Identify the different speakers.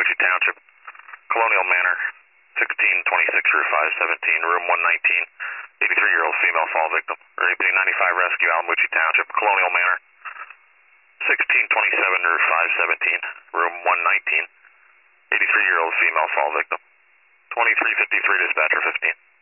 Speaker 1: Alamucci Township, Colonial Manor, 1626 roof 517, room 119, 83-year-old female fall victim. Repeating 95 Rescue, Alamucci Township, Colonial Manor, 1627 roof 517, room 119, 83-year-old female fall victim. 2353 dispatcher 15.